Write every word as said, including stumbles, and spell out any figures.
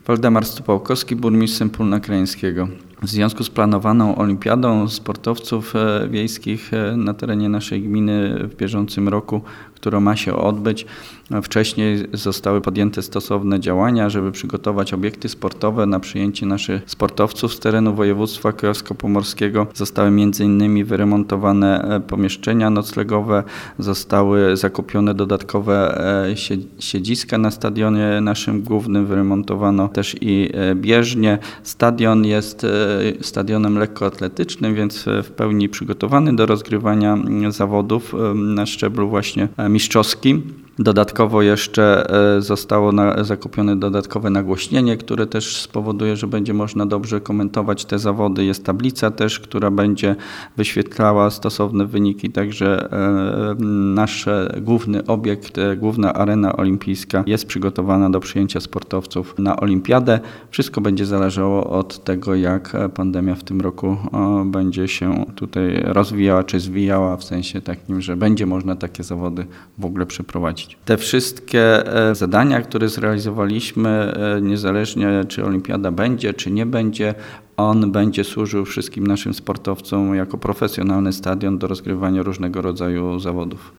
Waldemar Stupałkowski, burmistrz Sępólna Krajeńskiego. W związku z planowaną olimpiadą sportowców wiejskich na terenie naszej gminy w bieżącym roku, która ma się odbyć, wcześniej zostały podjęte stosowne działania, żeby przygotować obiekty sportowe na przyjęcie naszych sportowców z terenu województwa kujawsko-pomorskiego. Zostały między innymi wyremontowane pomieszczenia noclegowe, zostały zakupione dodatkowe siedziska na stadionie naszym głównym, wyremontowano też i bieżnie. Stadion jest stadionem lekkoatletycznym, więc w pełni przygotowany do rozgrywania zawodów na szczeblu właśnie mistrzowskim. Dodatkowo jeszcze zostało na, zakupione dodatkowe nagłośnienie, które też spowoduje, że będzie można dobrze komentować te zawody. Jest tablica też, która będzie wyświetlała stosowne wyniki, także nasz główny obiekt, główna arena olimpijska jest przygotowana do przyjęcia sportowców na olimpiadę. Wszystko będzie zależało od tego, jak pandemia w tym roku będzie się tutaj rozwijała czy zwijała, w sensie takim, że będzie można takie zawody w ogóle przeprowadzić. Te wszystkie zadania, które zrealizowaliśmy, niezależnie czy olimpiada będzie, czy nie będzie, on będzie służył wszystkim naszym sportowcom jako profesjonalny stadion do rozgrywania różnego rodzaju zawodów.